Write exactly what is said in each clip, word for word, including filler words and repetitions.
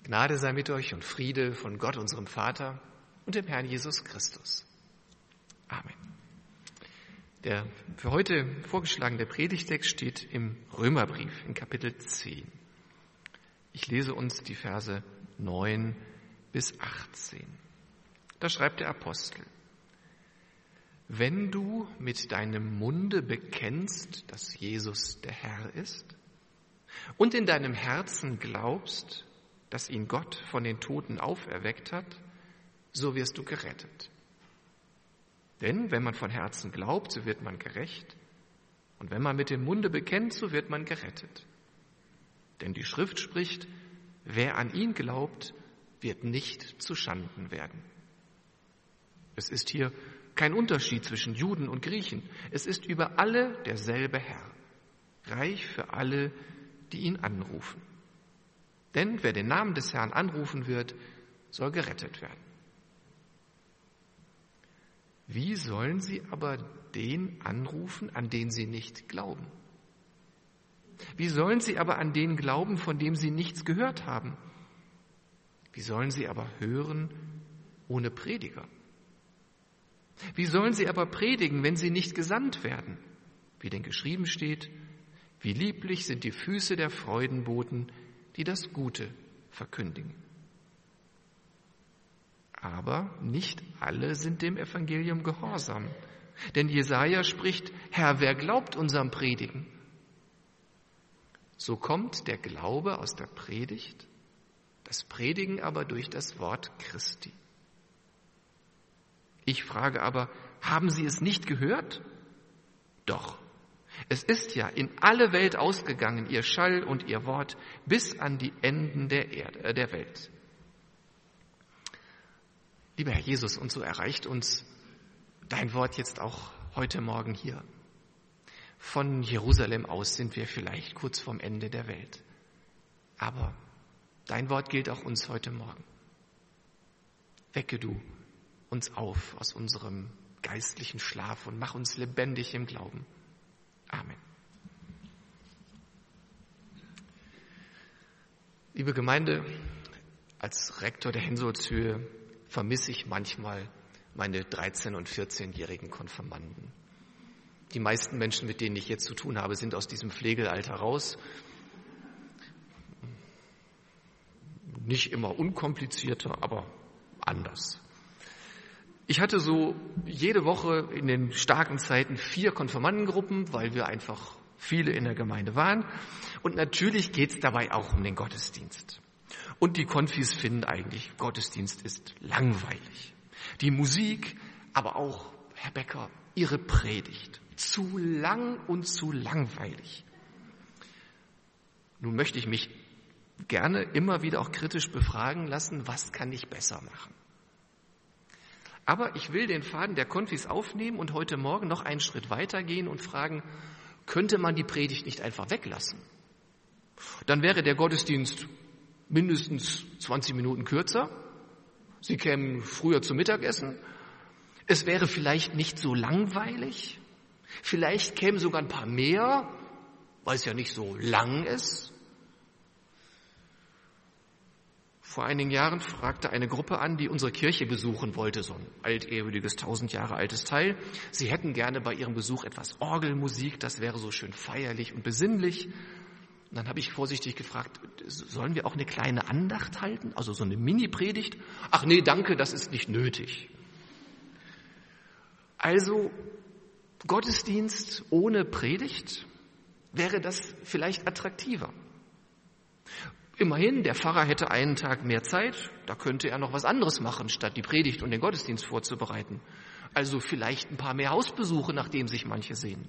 Gnade sei mit euch und Friede von Gott, unserem Vater und dem Herrn Jesus Christus. Amen. Der für heute vorgeschlagene Predigtext steht im Römerbrief in Kapitel zehn. Ich lese uns die Verse neun bis achtzehn. Da schreibt der Apostel: Wenn du mit deinem Munde bekennst, dass Jesus der Herr ist, und in deinem Herzen glaubst, dass ihn Gott von den Toten auferweckt hat, so wirst du gerettet. Denn wenn man von Herzen glaubt, so wird man gerecht, und wenn man mit dem Munde bekennt, so wird man gerettet. Denn die Schrift spricht, wer an ihn glaubt, wird nicht zu Schanden werden. Es ist hier kein Unterschied zwischen Juden und Griechen. Es ist über alle derselbe Herr, reich für alle, die ihn anrufen. Denn wer den Namen des Herrn anrufen wird, soll gerettet werden. Wie sollen sie aber den anrufen, an den sie nicht glauben? Wie sollen sie aber an den glauben, von dem sie nichts gehört haben? Wie sollen sie aber hören ohne Prediger? Wie sollen sie aber predigen, wenn sie nicht gesandt werden? Wie denn geschrieben steht, wie lieblich sind die Füße der Freudenboten, die das Gute verkündigen. Aber nicht alle sind dem Evangelium gehorsam. Denn Jesaja spricht, Herr, wer glaubt unserem Predigen? So kommt der Glaube aus der Predigt, das Predigen aber durch das Wort Christi. Ich frage aber, haben Sie es nicht gehört? Doch. Es ist ja in alle Welt ausgegangen, ihr Schall und ihr Wort, bis an die Enden der Erde, äh, der Welt. Lieber Herr Jesus, und so erreicht uns dein Wort jetzt auch heute Morgen hier. Von Jerusalem aus sind wir vielleicht kurz vorm Ende der Welt. Aber dein Wort gilt auch uns heute Morgen. Wecke du uns auf aus unserem geistlichen Schlaf und mach uns lebendig im Glauben. Amen. Liebe Gemeinde, als Rektor der Hensolzhöhe vermisse ich manchmal meine dreizehn- und vierzehnjährigen Konfirmanden. Die meisten Menschen, mit denen ich jetzt zu tun habe, sind aus diesem Pflegealter raus. Nicht immer unkomplizierter, aber anders. Ich hatte so jede Woche in den starken Zeiten vier Konfirmandengruppen, weil wir einfach viele in der Gemeinde waren. Und natürlich geht es dabei auch um den Gottesdienst. Und die Konfis finden eigentlich, Gottesdienst ist langweilig. Die Musik, aber auch, Herr Becker, Ihre Predigt, zu lang und zu langweilig. Nun möchte ich mich gerne immer wieder auch kritisch befragen lassen, was kann ich besser machen? Aber ich will den Faden der Konfis aufnehmen und heute Morgen noch einen Schritt weitergehen und fragen, könnte man die Predigt nicht einfach weglassen? Dann wäre der Gottesdienst mindestens zwanzig Minuten kürzer. Sie kämen früher zum Mittagessen. Es wäre vielleicht nicht so langweilig. Vielleicht kämen sogar ein paar mehr, weil es ja nicht so lang ist. Vor einigen Jahren fragte eine Gruppe an, die unsere Kirche besuchen wollte, so ein altehrwürdiges, tausend Jahre altes Teil. Sie hätten gerne bei ihrem Besuch etwas Orgelmusik, das wäre so schön feierlich und besinnlich. Und dann habe ich vorsichtig gefragt, sollen wir auch eine kleine Andacht halten, also so eine Mini-Predigt? Ach nee, danke, das ist nicht nötig. Also Gottesdienst ohne Predigt, wäre das vielleicht attraktiver? Immerhin, der Pfarrer hätte einen Tag mehr Zeit, da könnte er noch was anderes machen, statt die Predigt und den Gottesdienst vorzubereiten. Also vielleicht ein paar mehr Hausbesuche, nachdem sich manche sehen.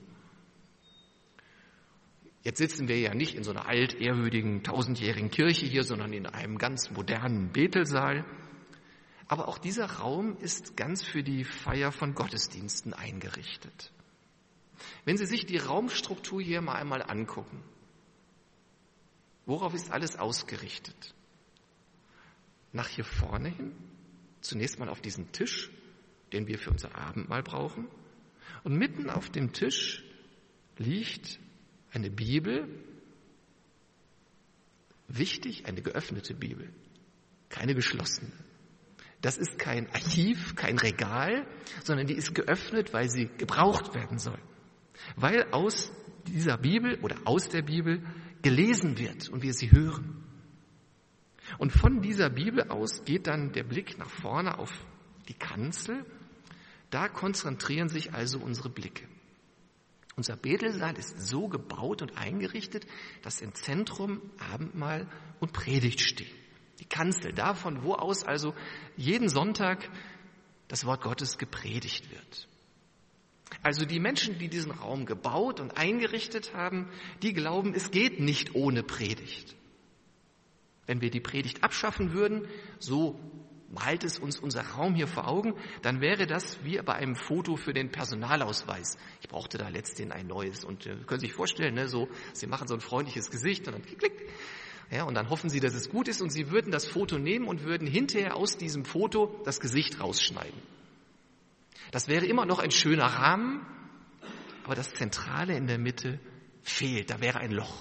Jetzt sitzen wir ja nicht in so einer altehrwürdigen, tausendjährigen Kirche hier, sondern in einem ganz modernen Betelsaal. Aber auch dieser Raum ist ganz für die Feier von Gottesdiensten eingerichtet. Wenn Sie sich die Raumstruktur hier mal einmal angucken, worauf ist alles ausgerichtet? Nach hier vorne hin, zunächst mal auf diesen Tisch, den wir für unser Abendmahl brauchen. Und mitten auf dem Tisch liegt eine Bibel, wichtig, eine geöffnete Bibel. keine geschlossene. Das ist kein Archiv, kein Regal, sondern die ist geöffnet, weil sie gebraucht werden soll. Weil aus dieser Bibel oder aus der Bibel gelesen wird und wir sie hören. Und von dieser Bibel aus geht dann der Blick nach vorne auf die Kanzel. Da konzentrieren sich also unsere Blicke. Unser Betelsaal ist so gebaut und eingerichtet, dass im Zentrum Abendmahl und Predigt stehen. Die Kanzel, davon, wo aus also jeden Sonntag das Wort Gottes gepredigt wird. Also die Menschen, die diesen Raum gebaut und eingerichtet haben, die glauben, es geht nicht ohne Predigt. Wenn wir die Predigt abschaffen würden, so malt es uns unser Raum hier vor Augen, dann wäre das wie bei einem Foto für den Personalausweis. Ich brauchte da letztens ein neues und äh, können Sie sich vorstellen, ne, so, Sie machen so ein freundliches Gesicht und dann klick, klick, ja, und dann hoffen Sie, dass es gut ist und Sie würden das Foto nehmen und würden hinterher aus diesem Foto das Gesicht rausschneiden. Das wäre immer noch ein schöner Rahmen, aber das Zentrale in der Mitte fehlt, da wäre ein Loch.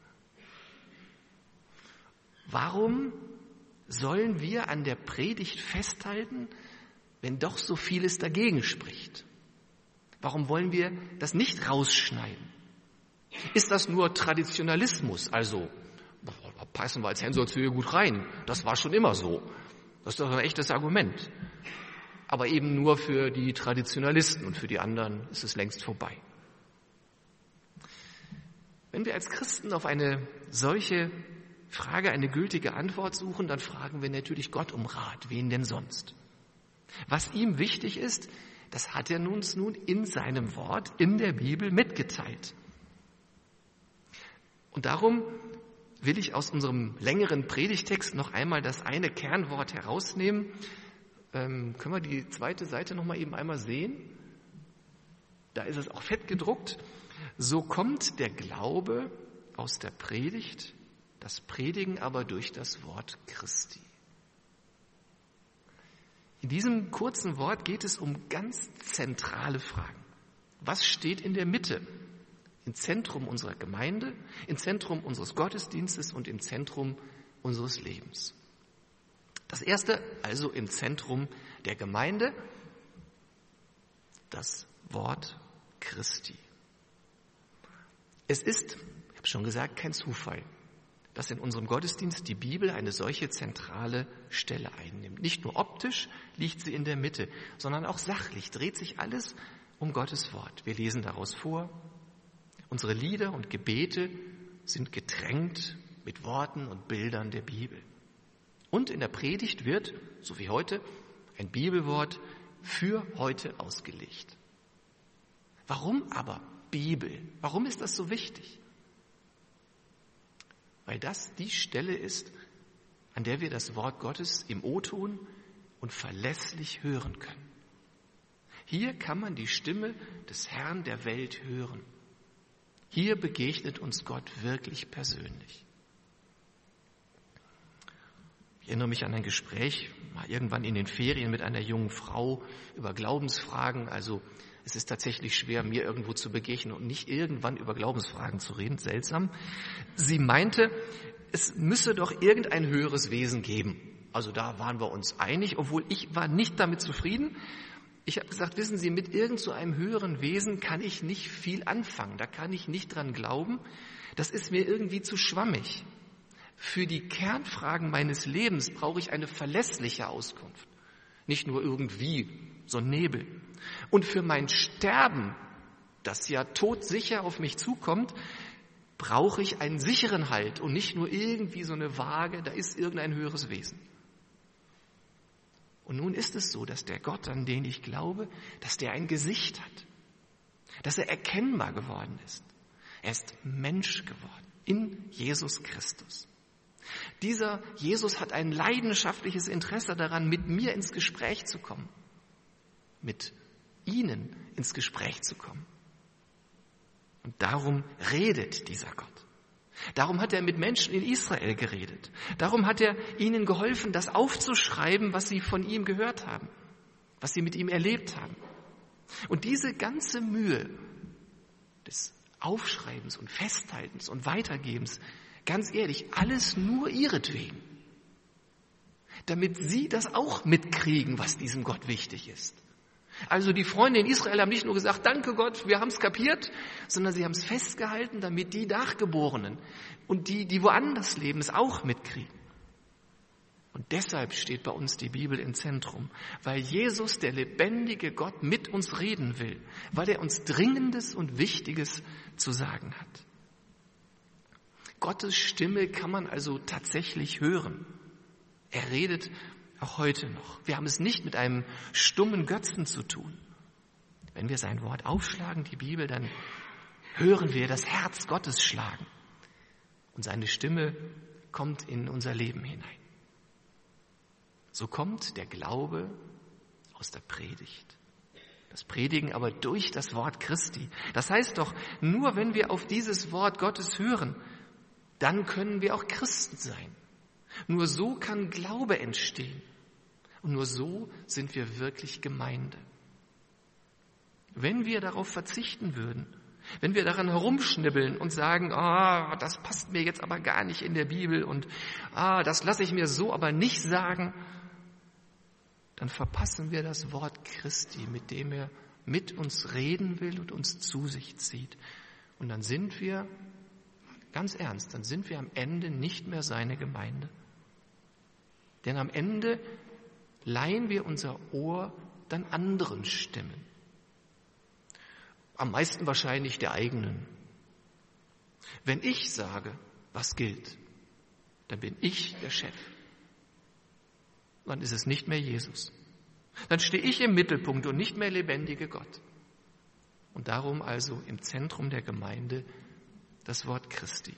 Warum sollen wir an der Predigt festhalten, wenn doch so vieles dagegen spricht? Warum wollen wir das nicht rausschneiden? Ist das nur Traditionalismus? Also, da passen wir als Hensolzhöhe gut rein. Das war schon immer so. Das ist doch ein echtes Argument. Aber eben nur für die Traditionalisten und für die anderen ist es längst vorbei. Wenn wir als Christen auf eine solche Frage eine gültige Antwort suchen, dann fragen wir natürlich Gott um Rat. Wen denn sonst? Was ihm wichtig ist, das hat er uns nun in seinem Wort, in der Bibel mitgeteilt. Und darum will ich aus unserem längeren Predigtext noch einmal das eine Kernwort herausnehmen. Ähm, können wir die zweite Seite noch mal eben einmal sehen? Da ist es auch fett gedruckt. So kommt der Glaube aus der Predigt, das Predigen aber durch das Wort Christi. In diesem kurzen Wort geht es um ganz zentrale Fragen. Was steht in der Mitte? Im Zentrum unserer Gemeinde, im Zentrum unseres Gottesdienstes und im Zentrum unseres Lebens. Das erste, also im Zentrum der Gemeinde, das Wort Christi. Es ist, ich habe schon gesagt, kein Zufall, dass in unserem Gottesdienst die Bibel eine solche zentrale Stelle einnimmt. Nicht nur optisch liegt sie in der Mitte, sondern auch sachlich dreht sich alles um Gottes Wort. Wir lesen daraus vor. Unsere Lieder und Gebete sind getränkt mit Worten und Bildern der Bibel. Und in der Predigt wird, so wie heute, ein Bibelwort für heute ausgelegt. Warum aber Bibel? Warum ist das so wichtig? Weil das die Stelle ist, an der wir das Wort Gottes im O-Ton und verlässlich hören können. Hier kann man die Stimme des Herrn der Welt hören. Hier begegnet uns Gott wirklich persönlich. Ich erinnere mich an ein Gespräch, mal irgendwann in den Ferien mit einer jungen Frau über Glaubensfragen. Also es ist tatsächlich schwer, mir irgendwo zu begegnen und nicht irgendwann über Glaubensfragen zu reden. Seltsam. Sie meinte, es müsse doch irgendein höheres Wesen geben. Also da waren wir uns einig, obwohl ich war nicht damit zufrieden. Ich habe gesagt, wissen Sie, mit irgend so einem höheren Wesen kann ich nicht viel anfangen. Da kann ich nicht dran glauben. Das ist mir irgendwie zu schwammig. Für die Kernfragen meines Lebens brauche ich eine verlässliche Auskunft. Nicht nur irgendwie so ein Nebel. Und für mein Sterben, das ja todsicher auf mich zukommt, brauche ich einen sicheren Halt und nicht nur irgendwie so eine Waage, da ist irgendein höheres Wesen. Und nun ist es so, dass der Gott, an den ich glaube, dass der ein Gesicht hat, dass er erkennbar geworden ist. Er ist Mensch geworden in Jesus Christus. Dieser Jesus hat ein leidenschaftliches Interesse daran, mit mir ins Gespräch zu kommen, mit Ihnen ins Gespräch zu kommen. Und darum redet dieser Gott. Darum hat er mit Menschen in Israel geredet. Darum hat er ihnen geholfen, das aufzuschreiben, was sie von ihm gehört haben, was sie mit ihm erlebt haben. Und diese ganze Mühe des Aufschreibens und Festhaltens und Weitergebens, ganz ehrlich, alles nur ihretwegen. damit sie das auch mitkriegen, was diesem Gott wichtig ist. Also die Freunde in Israel haben nicht nur gesagt, danke Gott, wir haben es kapiert, sondern sie haben es festgehalten, damit die Nachgeborenen und die, die woanders leben, es auch mitkriegen. Und deshalb steht bei uns die Bibel im Zentrum, weil Jesus, der lebendige Gott, mit uns reden will, weil er uns Dringendes und Wichtiges zu sagen hat. Gottes Stimme kann man also tatsächlich hören. Er redet auch heute noch. Wir haben es nicht mit einem stummen Götzen zu tun. Wenn wir sein Wort aufschlagen, die Bibel, dann hören wir das Herz Gottes schlagen. Und seine Stimme kommt in unser Leben hinein. So kommt der Glaube aus der Predigt. Das Predigen aber durch das Wort Christi. Das heißt doch, nur wenn wir auf dieses Wort Gottes hören, dann können wir auch Christen sein. Nur so kann Glaube entstehen. Und nur so sind wir wirklich Gemeinde. Wenn wir darauf verzichten würden, wenn wir daran herumschnibbeln und sagen, ah, das passt mir jetzt aber gar nicht in der Bibel und ah, das lasse ich mir so aber nicht sagen, dann verpassen wir das Wort Christi, mit dem er mit uns reden will und uns zu sich zieht. Und dann sind wir, ganz ernst, dann sind wir am Ende nicht mehr seine Gemeinde. Denn am Ende leihen wir unser Ohr dann anderen Stimmen. Am meisten wahrscheinlich der eigenen. Wenn ich sage, was gilt, dann bin ich der Chef. Dann ist es nicht mehr Jesus. Dann stehe ich im Mittelpunkt und nicht mehr lebendige Gott. Und darum also im Zentrum der Gemeinde das Wort Christi.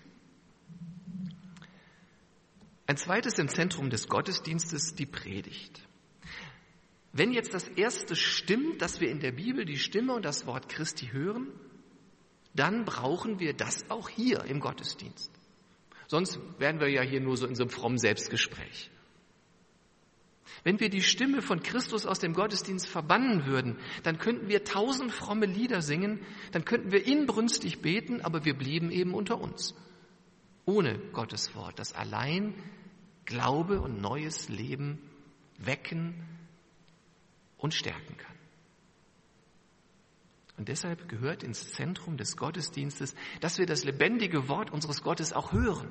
Ein zweites im Zentrum des Gottesdienstes, die Predigt. Wenn jetzt das erste stimmt, dass wir in der Bibel die Stimme und das Wort Christi hören, dann brauchen wir das auch hier im Gottesdienst. Sonst wären wir ja hier nur so in so einem frommen Selbstgespräch. Wenn wir die Stimme von Christus aus dem Gottesdienst verbannen würden, dann könnten wir tausend fromme Lieder singen, dann könnten wir inbrünstig beten, aber wir blieben eben unter uns. Ohne Gottes Wort, das allein Glaube und neues Leben wecken und stärken kann. Und deshalb gehört ins Zentrum des Gottesdienstes, dass wir das lebendige Wort unseres Gottes auch hören.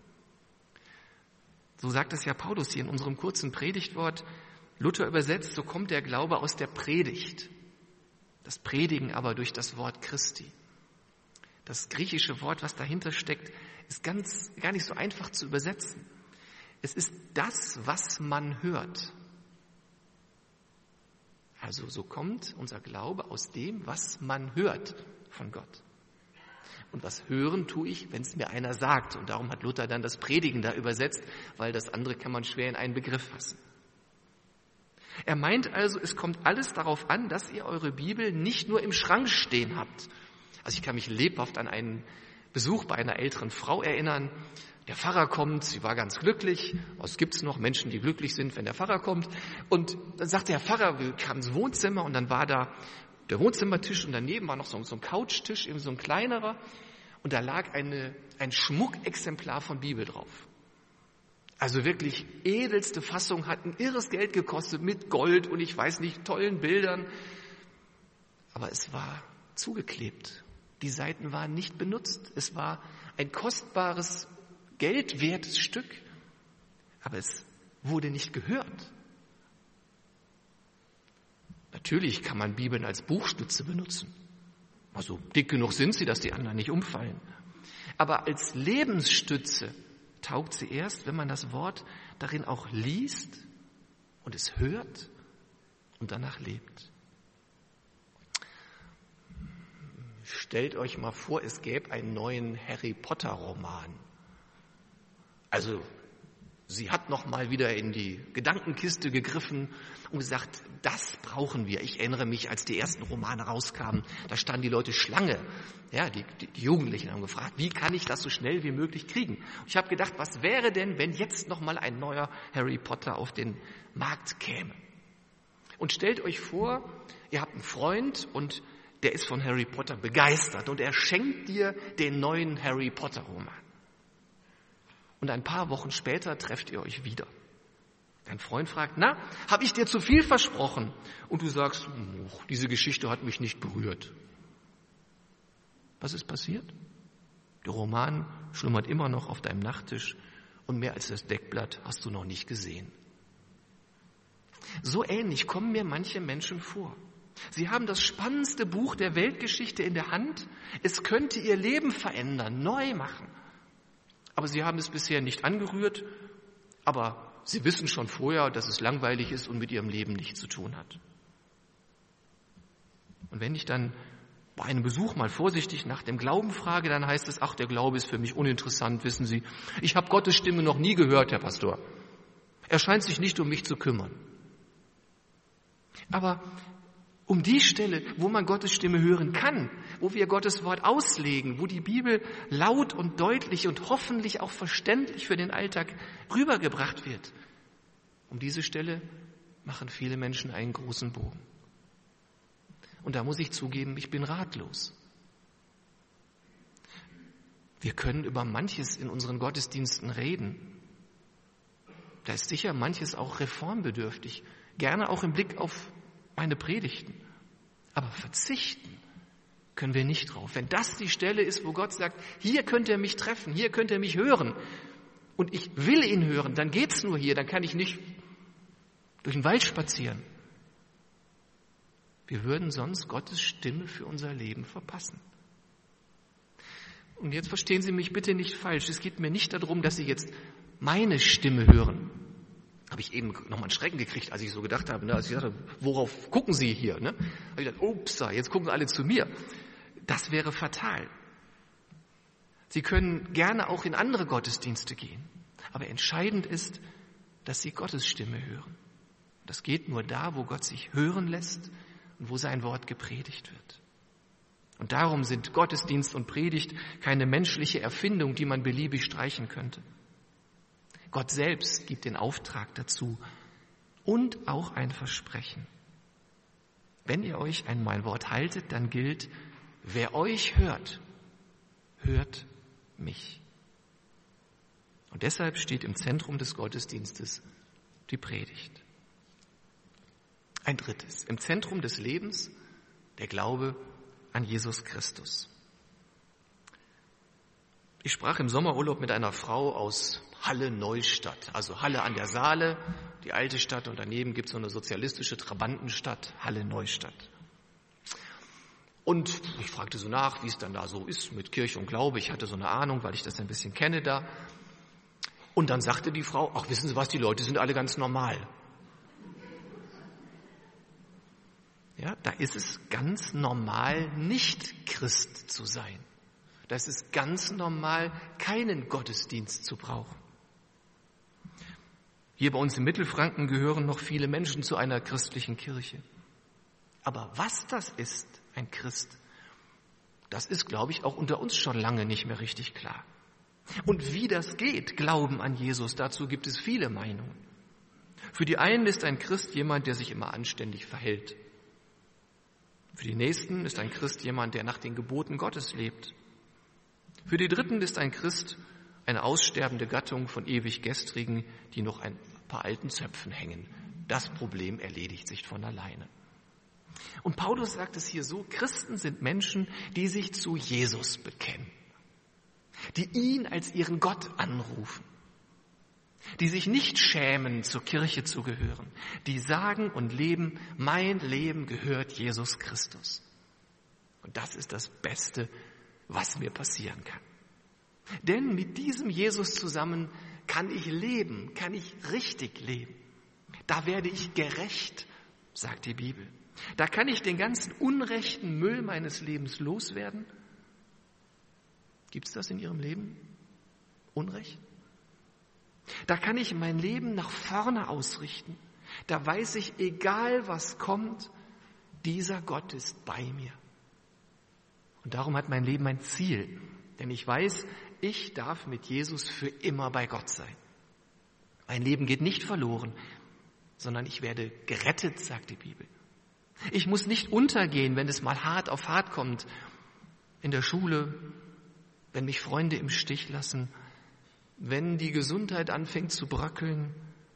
So sagt es ja Paulus hier in unserem kurzen Predigtwort. Luther übersetzt, so kommt der Glaube aus der Predigt. Das Predigen aber durch das Wort Christi. Das griechische Wort, was dahinter steckt, ist ganz, gar nicht so einfach zu übersetzen. Es ist das, was man hört. Also so kommt unser Glaube aus dem, was man hört von Gott. Und was hören tue ich, wenn es mir einer sagt. Und darum hat Luther dann das Predigen da übersetzt, weil das andere kann man schwer in einen Begriff fassen. Er meint also, es kommt alles darauf an, dass ihr eure Bibel nicht nur im Schrank stehen habt. Also ich kann mich lebhaft an einen Besuch bei einer älteren Frau erinnern. Der Pfarrer kommt, sie war ganz glücklich. Es gibt noch Menschen, die glücklich sind, wenn der Pfarrer kommt. Und dann sagt der Pfarrer, wir kamen ins Wohnzimmer und dann war da der Wohnzimmertisch und daneben war noch so, so ein Couchtisch, eben so ein kleinerer. Und da lag eine, ein Schmuckexemplar von Bibel drauf. Also wirklich edelste Fassung, hat ein irres Geld gekostet mit Gold und ich weiß nicht, tollen Bildern. Aber es war zugeklebt. Die Seiten waren nicht benutzt. Es war ein kostbares, geldwertes Stück. Aber es wurde nicht gehört. Natürlich kann man Bibeln als Buchstütze benutzen. Also dick genug sind sie, dass die anderen nicht umfallen. Aber als Lebensstütze taugt sie erst, wenn man das Wort darin auch liest und es hört und danach lebt. Stellt euch mal vor, es gäbe einen neuen Harry Potter Roman. Also sie hat noch mal wieder in die Gedankenkiste gegriffen und gesagt, das brauchen wir. Ich erinnere mich, als die ersten Romane rauskamen, da standen die Leute Schlange. Ja, die, die, die Jugendlichen haben gefragt, wie kann ich das so schnell wie möglich kriegen? Und ich habe gedacht, was wäre denn, wenn jetzt noch mal ein neuer Harry Potter auf den Markt käme? Und stellt euch vor, ihr habt einen Freund und der ist von Harry Potter begeistert und er schenkt dir den neuen Harry Potter Roman. Und ein paar Wochen später trefft ihr euch wieder. Dein Freund fragt, na, habe ich dir zu viel versprochen? Und du sagst, oh, diese Geschichte hat mich nicht berührt. Was ist passiert? Der Roman schlummert immer noch auf deinem Nachttisch und mehr als das Deckblatt hast du noch nicht gesehen. So ähnlich kommen mir manche Menschen vor. Sie haben das spannendste Buch der Weltgeschichte in der Hand. Es könnte ihr Leben verändern, neu machen. Aber sie haben es bisher nicht angerührt, aber sie wissen schon vorher, dass es langweilig ist und mit ihrem Leben nichts zu tun hat. Und wenn ich dann bei einem Besuch mal vorsichtig nach dem Glauben frage, dann heißt es, ach, der Glaube ist für mich uninteressant, wissen Sie. Ich habe Gottes Stimme noch nie gehört, Herr Pastor. Er scheint sich nicht um mich zu kümmern. Aber um die Stelle, wo man Gottes Stimme hören kann, wo wir Gottes Wort auslegen, wo die Bibel laut und deutlich und hoffentlich auch verständlich für den Alltag rübergebracht wird, um diese Stelle machen viele Menschen einen großen Bogen. Und da muss ich zugeben, ich bin ratlos. Wir können über manches in unseren Gottesdiensten reden. Da ist sicher manches auch reformbedürftig, gerne auch im Blick auf meine Predigten. Aber verzichten können wir nicht drauf. Wenn das die Stelle ist, wo Gott sagt, hier könnt ihr mich treffen, hier könnt ihr mich hören und ich will ihn hören, dann geht's nur hier, dann kann ich nicht durch den Wald spazieren. Wir würden sonst Gottes Stimme für unser Leben verpassen. Und jetzt verstehen Sie mich bitte nicht falsch. Es geht mir nicht darum, dass Sie jetzt meine Stimme hören. Habe ich eben nochmal einen Schrecken gekriegt, als ich so gedacht habe, ne, als ich dachte, worauf gucken Sie hier? Ne? Habe ich gedacht, ups, jetzt gucken alle zu mir. Das wäre fatal. Sie können gerne auch in andere Gottesdienste gehen. Aber entscheidend ist, dass Sie Gottes Stimme hören. Das geht nur da, wo Gott sich hören lässt und wo sein Wort gepredigt wird. Und darum sind Gottesdienst und Predigt keine menschliche Erfindung, die man beliebig streichen könnte. Gott selbst gibt den Auftrag dazu und auch ein Versprechen. Wenn ihr euch an mein Wort haltet, dann gilt, wer euch hört, hört mich. Und deshalb steht im Zentrum des Gottesdienstes die Predigt. Ein drittes, im Zentrum des Lebens der Glaube an Jesus Christus. Ich sprach im Sommerurlaub mit einer Frau aus Halle-Neustadt, also Halle an der Saale, die alte Stadt, und daneben gibt es so eine sozialistische Trabantenstadt, Halle-Neustadt. Und ich fragte so nach, wie es dann da so ist mit Kirche und Glaube. Ich hatte so eine Ahnung, weil ich das ein bisschen kenne da. Und dann sagte die Frau, ach, wissen Sie was, die Leute sind alle ganz normal. Ja, da ist es ganz normal, nicht Christ zu sein. Da ist es ganz normal, keinen Gottesdienst zu brauchen. Hier bei uns in Mittelfranken gehören noch viele Menschen zu einer christlichen Kirche. Aber was das ist, ein Christ, das ist, glaube ich, auch unter uns schon lange nicht mehr richtig klar. Und wie das geht, Glauben an Jesus, dazu gibt es viele Meinungen. Für die einen ist ein Christ jemand, der sich immer anständig verhält. Für die Nächsten ist ein Christ jemand, der nach den Geboten Gottes lebt. Für die Dritten ist ein Christ eine aussterbende Gattung von ewig Gestrigen, die noch ein paar alten Zöpfen hängen. Das Problem erledigt sich von alleine. Und Paulus sagt es hier so, Christen sind Menschen, die sich zu Jesus bekennen, die ihn als ihren Gott anrufen, die sich nicht schämen, zur Kirche zu gehören, die sagen und leben, mein Leben gehört Jesus Christus. Und das ist das Beste, was mir passieren kann. Denn mit diesem Jesus zusammen kann ich leben, kann ich richtig leben. Da werde ich gerecht, sagt die Bibel. Da kann ich den ganzen unrechten Müll meines Lebens loswerden. Gibt es das in Ihrem Leben? Unrecht? Da kann ich mein Leben nach vorne ausrichten. Da weiß ich, egal was kommt, dieser Gott ist bei mir. Und darum hat mein Leben ein Ziel. Denn ich weiß, ich darf mit Jesus für immer bei Gott sein. Mein Leben geht nicht verloren, sondern ich werde gerettet, sagt die Bibel. Ich muss nicht untergehen, wenn es mal hart auf hart kommt. In der Schule, wenn mich Freunde im Stich lassen, wenn die Gesundheit anfängt zu bröckeln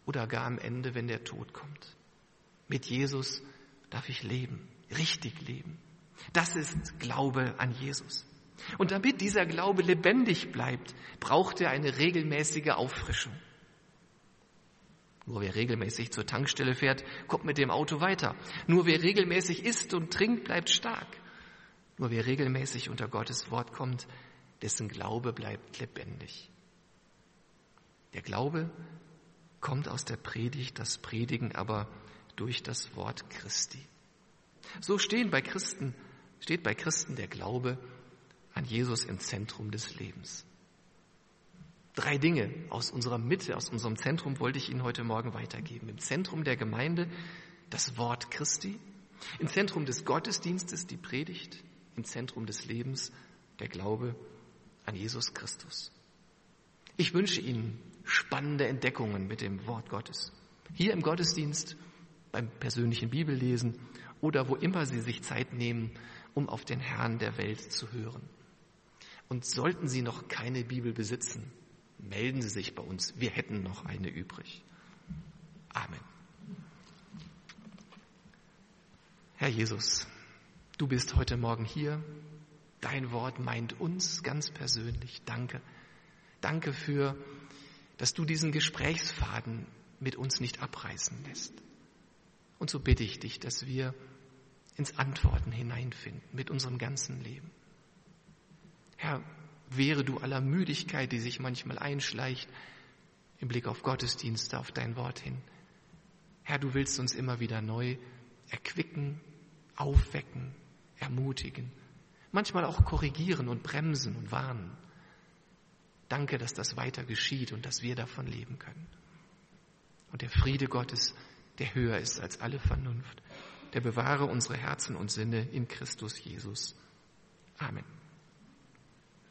oder gar am Ende, wenn der Tod kommt. Mit Jesus darf ich leben, richtig leben. Das ist Glaube an Jesus. Und damit dieser Glaube lebendig bleibt, braucht er eine regelmäßige Auffrischung. Nur wer regelmäßig zur Tankstelle fährt, kommt mit dem Auto weiter. Nur wer regelmäßig isst und trinkt, bleibt stark. Nur wer regelmäßig unter Gottes Wort kommt, dessen Glaube bleibt lebendig. Der Glaube kommt aus der Predigt, das Predigen aber durch das Wort Christi. So stehen bei Christen, steht bei Christen der Glaube an Jesus im Zentrum des Lebens. Drei Dinge aus unserer Mitte, aus unserem Zentrum wollte ich Ihnen heute Morgen weitergeben. Im Zentrum der Gemeinde das Wort Christi, im Zentrum des Gottesdienstes die Predigt, im Zentrum des Lebens der Glaube an Jesus Christus. Ich wünsche Ihnen spannende Entdeckungen mit dem Wort Gottes. Hier im Gottesdienst, beim persönlichen Bibellesen oder wo immer Sie sich Zeit nehmen, um auf den Herrn der Welt zu hören. Und sollten Sie noch keine Bibel besitzen, melden Sie sich bei uns. Wir hätten noch eine übrig. Amen. Herr Jesus, du bist heute Morgen hier. Dein Wort meint uns ganz persönlich. Danke. Danke für, dass du diesen Gesprächsfaden mit uns nicht abreißen lässt. Und so bitte ich dich, dass wir ins Antworten hineinfinden mit unserem ganzen Leben. Herr, wehre du aller Müdigkeit, die sich manchmal einschleicht, im Blick auf Gottesdienste, auf dein Wort hin. Herr, du willst uns immer wieder neu erquicken, aufwecken, ermutigen, manchmal auch korrigieren und bremsen und warnen. Danke, dass das weiter geschieht und dass wir davon leben können. Und der Friede Gottes, der höher ist als alle Vernunft, der bewahre unsere Herzen und Sinne in Christus Jesus. Amen.